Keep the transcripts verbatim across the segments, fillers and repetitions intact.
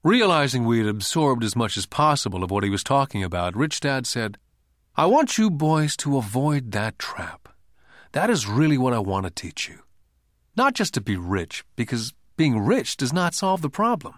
Realizing we had absorbed as much as possible of what he was talking about, Rich Dad said, I want you boys to avoid that trap. That is really what I want to teach you. Not just to be rich, because being rich does not solve the problem.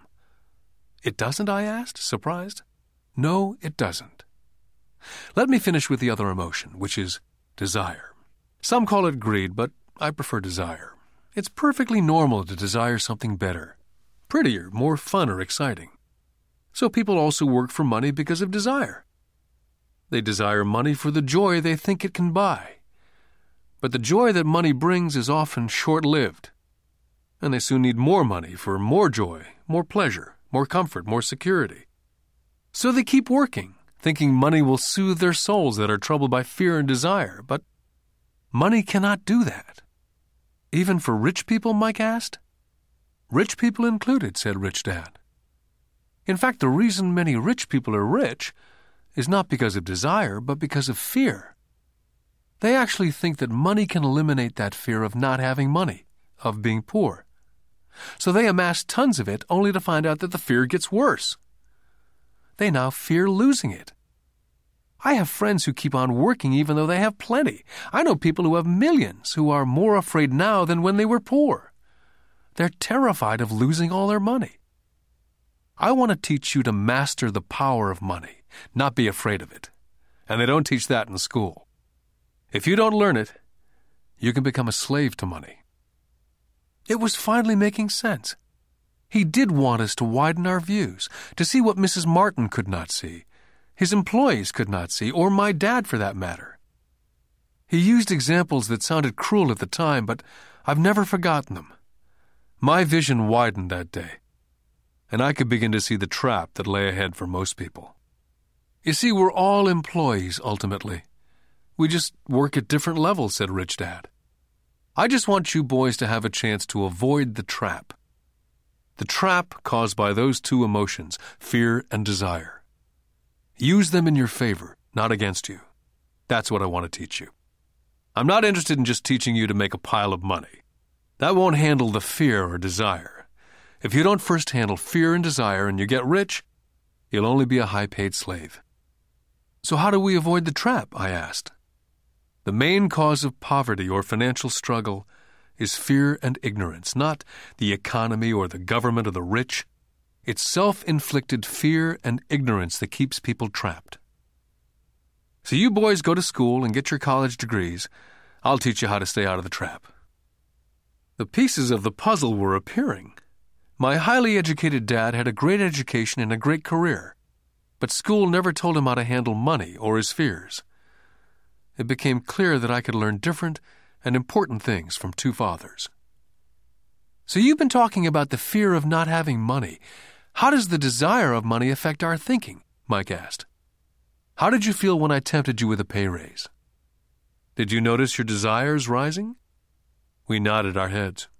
It doesn't, I asked, surprised. No, it doesn't. Let me finish with the other emotion, which is desire. Some call it greed, but I prefer desire. It's perfectly normal to desire something better, prettier, more fun or exciting. So people also work for money because of desire. They desire money for the joy they think it can buy. But the joy that money brings is often short-lived, and they soon need more money for more joy, more pleasure, more comfort, more security. So they keep working, thinking money will soothe their souls that are troubled by fear and desire, but money cannot do that. Even for rich people, Mike asked. Rich people included, said Rich Dad. In fact, the reason many rich people are rich is not because of desire, but because of fear. They actually think that money can eliminate that fear of not having money, of being poor. So they amass tons of it only to find out that the fear gets worse. They now fear losing it. I have friends who keep on working even though they have plenty. I know people who have millions who are more afraid now than when they were poor. They're terrified of losing all their money. I want to teach you to master the power of money, not be afraid of it. And they don't teach that in school. If you don't learn it, you can become a slave to money. It was finally making sense. He did want us to widen our views, to see what Missus Martin could not see, his employees could not see, or my dad for that matter. He used examples that sounded cruel at the time, but I've never forgotten them. My vision widened that day, and I could begin to see the trap that lay ahead for most people. You see, we're all employees, ultimately. We just work at different levels, said Rich Dad. I just want you boys to have a chance to avoid the trap. The trap caused by those two emotions, fear and desire. Use them in your favor, not against you. That's what I want to teach you. I'm not interested in just teaching you to make a pile of money. That won't handle the fear or desire. If you don't first handle fear and desire and you get rich, you'll only be a high-paid slave. So how do we avoid the trap? I asked. The main cause of poverty or financial struggle is fear and ignorance, not the economy or the government or the rich. It's self-inflicted fear and ignorance that keeps people trapped. So you boys go to school and get your college degrees. I'll teach you how to stay out of the trap. The pieces of the puzzle were appearing. My highly educated dad had a great education and a great career, but school never told him how to handle money or his fears. It became clear that I could learn different and important things from two fathers. So you've been talking about the fear of not having money. How does the desire of money affect our thinking? Mike asked. How did you feel when I tempted you with a pay raise? Did you notice your desires rising? We nodded our heads.